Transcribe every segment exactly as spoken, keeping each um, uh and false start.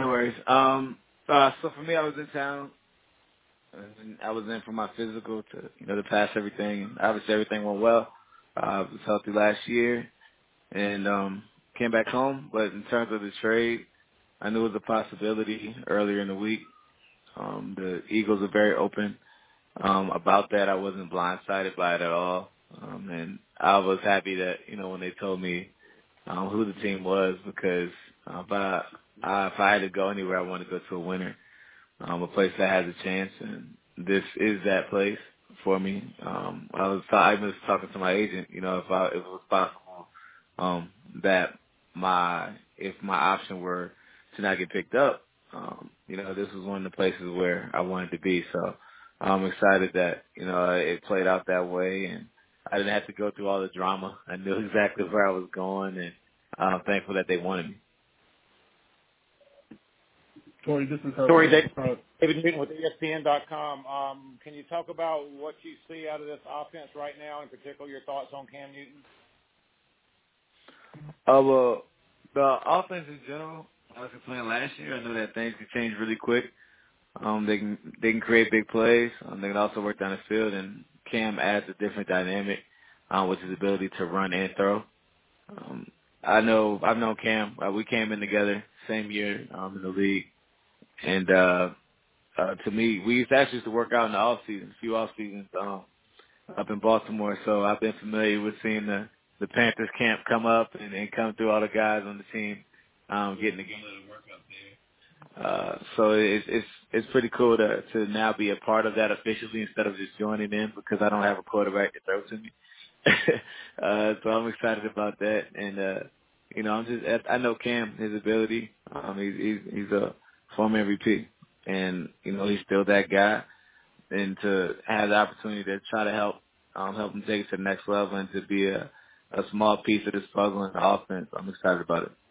No worries. Um, uh, so for me, I was in town. And I was in for my physical to, you know, to pass everything. And obviously, everything went well. Uh, I was healthy last year and um, came back home. But in terms of the trade, I knew it was a possibility earlier in the week. Um, the Eagles are very open um, about that. I wasn't blindsided by it at all. Um, and I was happy that, you know, when they told me um, who the team was because uh, if, I, I, if I had to go anywhere, I wanted to go to a winner. Um, a place that has a chance, and this is that place for me. Um, I was I was talking to my agent, you know, if I if it was possible, um, that my if my option were to not get picked up, um, you know, this was one of the places where I wanted to be. So I'm excited that you know it played out that way, and I didn't have to go through all the drama. I knew exactly where I was going, and I'm thankful that they wanted me. Tori, this is Herb Tori, White. David Uh, David Newton with E S P N dot com. Um, can you talk about what you see out of this offense right now, in particular your thoughts on Cam Newton? Uh, well, the offense in general, I was playing last year. I know that things can change really quick. Um, they can they can create big plays. Um, they can also work down the field, and Cam adds a different dynamic, um, which is the ability to run and throw. Um, I know I've known Cam. Uh, we came in together same year um, in the league, and uh, uh, to me, we used to actually used to work out in the off season, a few off seasons. Um, up in Baltimore, so I've been familiar with seeing the the Panthers camp come up and, and come through all the guys on the team um, getting together to work up there. Uh, so it's it's it's pretty cool to to now be a part of that officially instead of just joining in because I don't have a quarterback to throw to me. uh, so I'm excited about that, and uh, you know I'm just I know Cam his ability. Um, he's he's he's a former M V P, and you know he's still that guy and to have the opportunity to try to help um, help them take it to the next level and to be a, a small piece of this puzzle in the offense. I'm excited about it.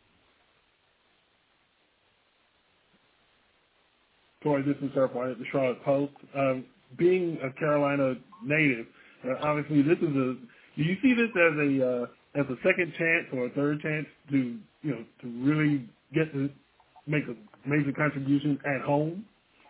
Tori, this is Herb White at the Charlotte Post. Um, being a Carolina native, uh, obviously this is a. Do you see this as a uh, as a second chance or a third chance to you know to really get to make a major contribution at home?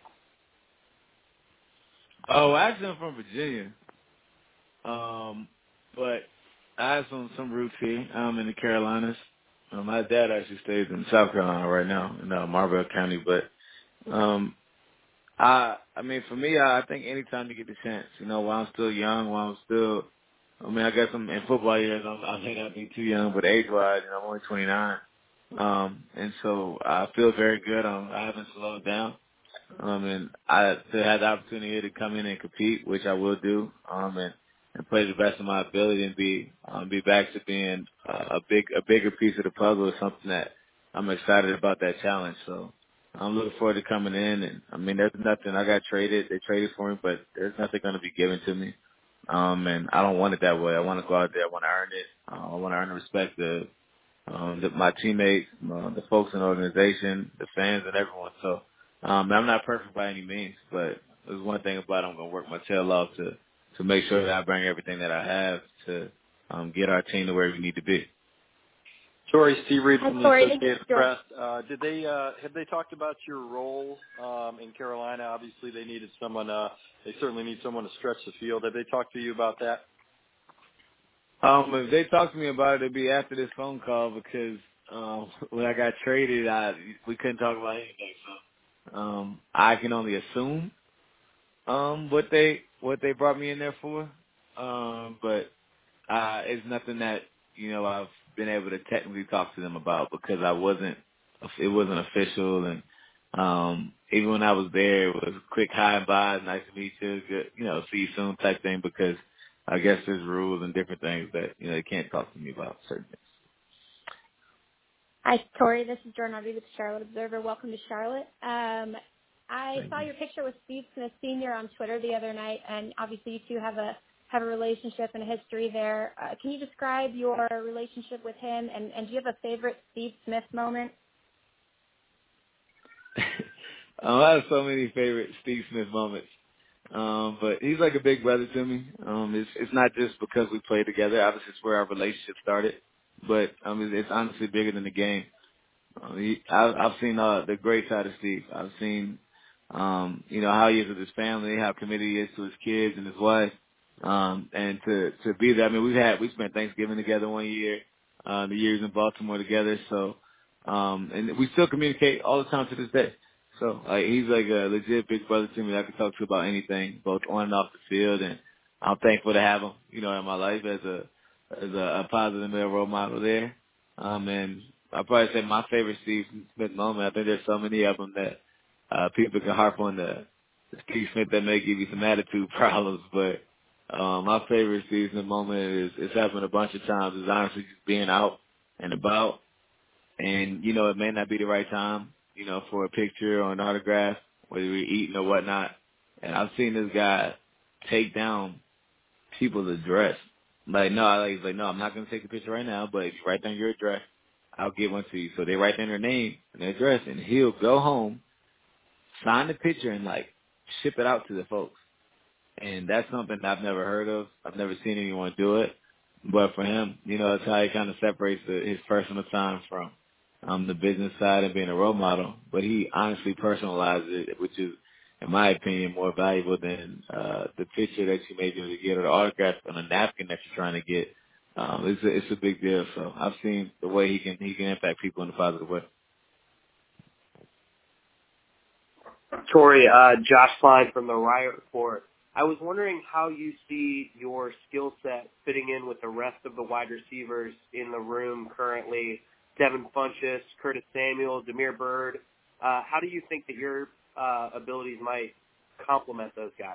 Oh, actually, I'm from Virginia, um, but I have some some roots here. I'm in the Carolinas. Um, my dad actually stays in South Carolina right now in uh, Marlborough County, but um, I I mean, for me, I, I think anytime you get the chance, you know, while I'm still young, while I'm still, I mean, I guess I'm in football years. I'm, I may not be too young, but age-wise, you know, I'm only twenty-nine, um, and so I feel very good. Um, I haven't slowed down. Um, and I to have the opportunity to come in and compete, which I will do, um, and, and play the best of my ability and be um, be back to being uh, a big a bigger piece of the puzzle is something that I'm excited about that challenge. So I'm looking forward to coming in. And I mean, there's nothing I got traded. They traded for me, but there's nothing going to be given to me. Um, and I don't want it that way. I want to go out there. I want to earn it. Uh, I want to earn the respect of um, the, my teammates, uh, the folks in the organization, the fans, and everyone. So um, I'm not perfect by any means, but there's one thing about it, I'm going to work my tail off to to make sure that I bring everything that I have to um, get our team to where we need to be. Tori, Steve Reed Hi, from the Tori. This is Associated Jordan. Press. Uh, did they uh, have they talked about your role um, in Carolina? Obviously, they needed someone. Uh, they certainly need someone to stretch the field. Have they talked to you about that? Um, if they talk to me about it, it'd be after this phone call because um, when I got traded, I we couldn't talk about anything. So um, I can only assume um, what they what they brought me in there for. Um, but uh, it's nothing that you know I've been able to technically talk to them about because I wasn't it wasn't official, and um, even when I was there, it was quick hi and bye, nice to meet you, good, you know, see you soon type thing because I guess there's rules and different things that you know they can't talk to me about certain things. Hi, Tori. This is Jordan Harvey with the Charlotte Observer. Welcome to Charlotte. Um, I Thank saw you. your picture with Steve Smith Senior on Twitter the other night, and obviously you two have a have a relationship and a history there. Uh, can you describe your relationship with him, and, and do you have a favorite Steve Smith moment? um, I have so many favorite Steve Smith moments. Um, but he's like a big brother to me. Um, it's it's not just because we play together. Obviously, it's where our relationship started. But um, it's, it's honestly bigger than the game. Um, he, I, I've seen uh, the great side of Steve. I've seen, um, you know, how he is with his family, how committed he is to his kids and his wife. Um, and to, to be there, I mean, we've had, we spent Thanksgiving together one year, uh, the years in Baltimore together. So, um, and we still communicate all the time to this day. So, like, he's like a legit big brother to me that I can talk to about anything, both on and off the field. And I'm thankful to have him, you know, in my life as a, as a, a positive male role model there. Um, and I'd probably say my favorite Steve Smith moment. I think there's so many of them that uh, people can harp on the, the Steve Smith that may give you some attitude problems. But um, my favorite Steve Smith moment is it's happened a bunch of times. Is honestly just being out and about, and you know it may not be the right time, you know, for a picture or an autograph, whether we're eating or whatnot. And I've seen this guy take down people's address. Like, no, I like, he's like, no, I'm not going to take a picture right now, but if you write down your address, I'll give one to you. So they write down their name and their address, and he'll go home, sign the picture, and, like, ship it out to the folks. And that's something I've never heard of. I've never seen anyone do it. But for him, you know, it's how he kind of separates the, his personal time from um, the business side and being a role model. But he honestly personalizes it, which is, in my opinion, more valuable than uh, the picture that you may be able to get or the autograph on a napkin that you're trying to get. Um, it's a, it's a big deal. So I've seen the way he can he can impact people in a positive way. Torrey, uh, Josh Klein from the Riot Report. I was wondering how you see your skill set fitting in with the rest of the wide receivers in the room currently. Devin Funchess, Curtis Samuel, Damiere Byrd. Uh, how do you think that your uh, abilities might complement those guys?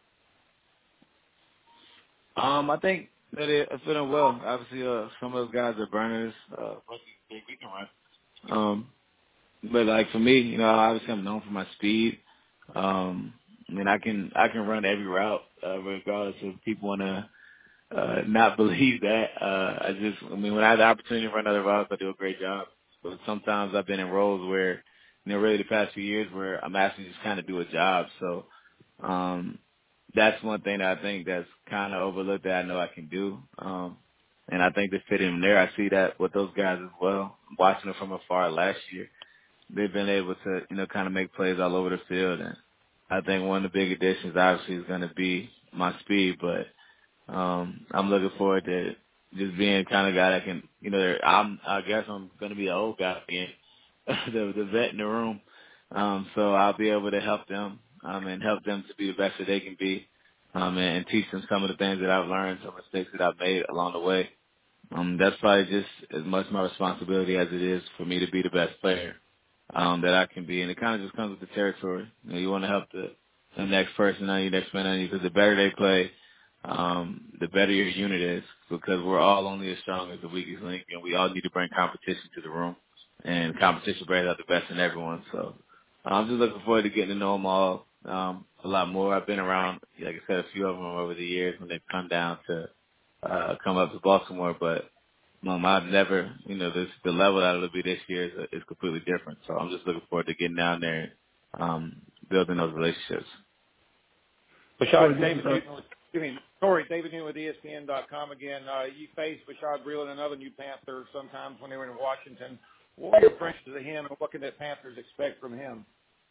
Um, I think that it fit in well. Obviously, uh, some of those guys are burners. Uh, but we we can run. Um, but like for me, you know, obviously I'm known for my speed. Um, I mean, I can I can run every route, uh, regardless if people want to uh, not believe that. Uh, I just, I mean, when I have the opportunity to run other routes, I do a great job. But sometimes I've been in roles where, you know, really the past few years where I'm asked to just kind of do a job. So, um, that's one thing that I think that's kind of overlooked that I know I can do. Um, and I think to fit in there, I see that with those guys as well. Watching them from afar last year, they've been able to, you know, kind of make plays all over the field. And I think one of the big additions obviously is going to be my speed, but um, I'm looking forward to just being kind of guy that can, you know, I'm, I guess I'm going to be the old guy again, the, the vet in the room. Um, so I'll be able to help them, um, and help them to be the best that they can be, um, and, and teach them some of the things that I've learned, some mistakes that I've made along the way. Um, that's probably just as much my responsibility as it is for me to be the best player, um, that I can be. And it kind of just comes with the territory. You know, you want to help the, the next person on you, next man on you, because the better they play, um, the better your unit is, because we're all only as strong as the weakest link, and we all need to bring competition to the room, and competition brings out the best in everyone. So I'm just looking forward to getting to know them all um, a lot more. I've been around, like I said, a few of them over the years when they've come down to uh, come up to Baltimore, but um, I've never, you know, this, the level that it'll be this year is, is completely different. So I'm just looking forward to getting down there and um, building those relationships. Bashad, David Newton, with- excuse me, Torrey, David Newton with E S P N dot com again. Uh, you faced Bashad Breeland, another new Panther, sometimes when they were in Washington. What were your impressions of him, and what can the Panthers expect from him?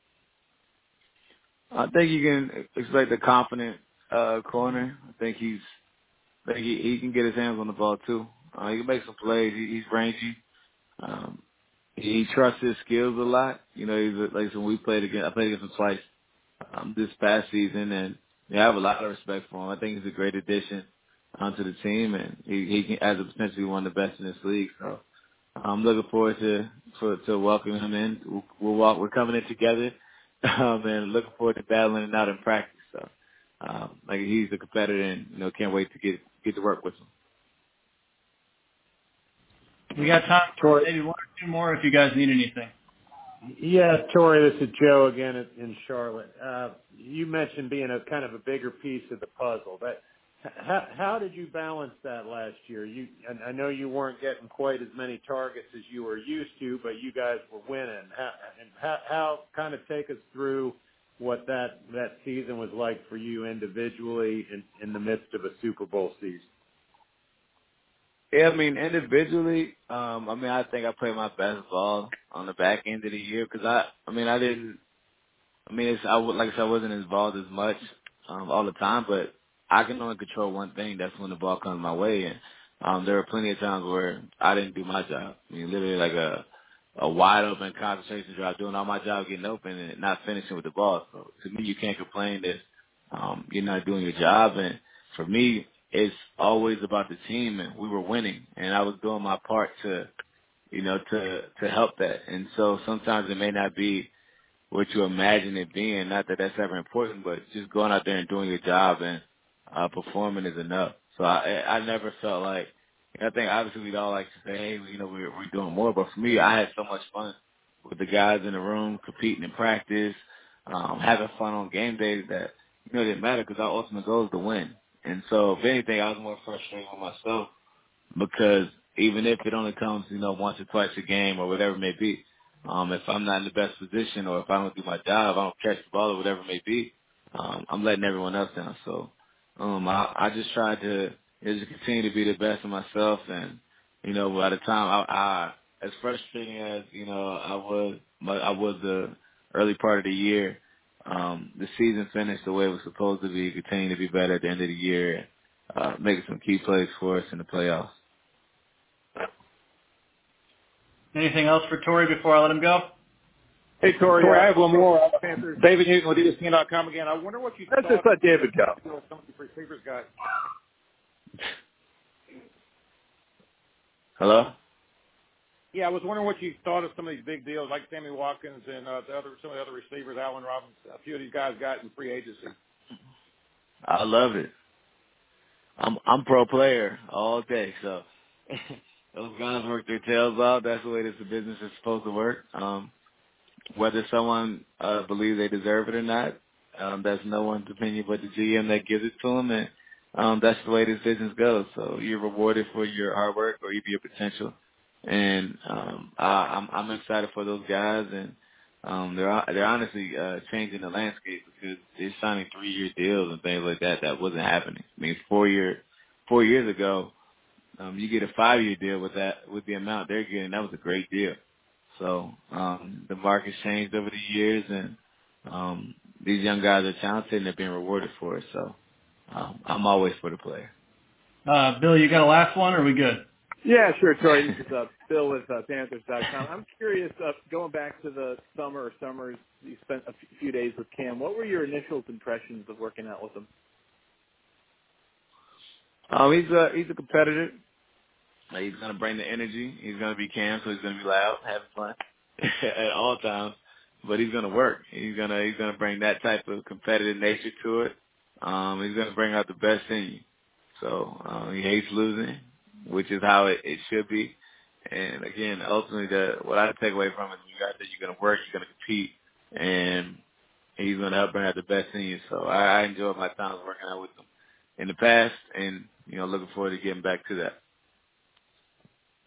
I think you can expect a confident uh, corner. I think he's, I think he, he can get his hands on the ball too. Uh, he can make some plays. He, he's rangy. Um, he trusts his skills a lot. You know, he's a, like when we played against, I played against him twice um, this past season, and yeah, I have a lot of respect for him. I think he's a great addition onto the team, and he, he can, as a potentially one of the best in this league. So I'm looking forward to for, to welcoming him in. We'll, we'll walk. We're coming in together, um, and looking forward to battling it out in practice. So, um, like he's a competitor, and you know, can't wait to get get to work with him. We got time for maybe one or two more if you guys need anything. Yeah, Torrey, this is Joe again in Charlotte. Uh, you mentioned being a kind of a bigger piece of the puzzle, but how, how did you balance that last year? You, I know you weren't getting quite as many targets as you were used to, but you guys were winning. How, and how, how kind of take us through what that, that season was like for you individually in, in the midst of a Super Bowl season? Yeah, I mean, individually, um, I mean, I think I played my best ball on the back end of the year because I, I mean, I didn't. I mean, it's I would like I said, I wasn't involved as much um, all the time, but I can only control one thing. That's when the ball comes my way, and um, there were plenty of times where I didn't do my job. I mean, literally like a a wide open concentration drive, doing all my job, getting open, and not finishing with the ball. So to me, you can't complain that um, you're not doing your job. And for me, it's always about the team, and we were winning, and I was doing my part to, you know, to to help that. And so sometimes it may not be what you imagine it being. Not that that's ever important, but just going out there and doing your job and uh, performing is enough. So I, I never felt like, I think obviously we'd all like to say, hey, you know, we're, we're doing more. But for me, I had so much fun with the guys in the room, competing in practice, um, having fun on game days that, you know, it didn't matter because our ultimate goal is to win. And so if anything, I was more frustrated with myself because even if it only comes, you know, once or twice a game or whatever it may be, um, if I'm not in the best position or if I don't do my job, I don't catch the ball or whatever it may be, um, I'm letting everyone else down. So um, I, I just try to just continue to be the best of myself. And, you know, by the time I, I as frustrating as, you know, I was, I was the early part of the year, um, the season finished the way it was supposed to be, continue to be better at the end of the year, and uh, making some key plays for us in the playoffs. Anything else for Torrey before I let him go? Hey, Torrey, Torrey, I have one more. David Newton with E S P N dot com again. I wonder what you Let's thought just let David go. Some of the receivers got. Hello? Yeah, I was wondering what you thought of some of these big deals, like Sammy Watkins and uh, the other some of the other receivers, Allen Robinson. A few of these guys got in free agency. I love it. I'm I'm pro player all day, so those guys work their tails off. That's the way this business is supposed to work. Um, whether someone uh, believes they deserve it or not, um, that's no one's opinion but the G M that gives it to them, and um, that's the way this business goes. So you're rewarded for your hard work or either your potential, and um, I, I'm I'm excited for those guys, and um, they're they're honestly uh, changing the landscape because they're signing three year deals and things like that. That wasn't happening. I mean, four year four years ago, um, you get a five year deal with that with the amount they're getting. That was a great deal. So um, the market's changed over the years, and um, these young guys are talented and they're being rewarded for it. So um, I'm always for the player. Uh, Bill, you got a last one, or are we good? Yeah, sure, Torrey. This is uh, Bill with uh, Panthers dot com. I'm curious, uh, going back to the summer or summers, you spent a few days with Cam. What were your initial impressions of working out with him? Um, he's a he's a competitor. Uh, He's going to bring the energy. He's going to be Cam, so he's going to be loud, having fun at all times. But he's going to work. He's going to he's going to bring that type of competitive nature to it. Um, he's going to bring out the best in you. So um, he hates losing, which is how it, it should be. And again, ultimately, the what I take away from it is you got that you're going to work, you're going to compete, and he's going to help bring out the best in you. So I, I enjoyed my time working out with him in the past, and you know, looking forward to getting back to that.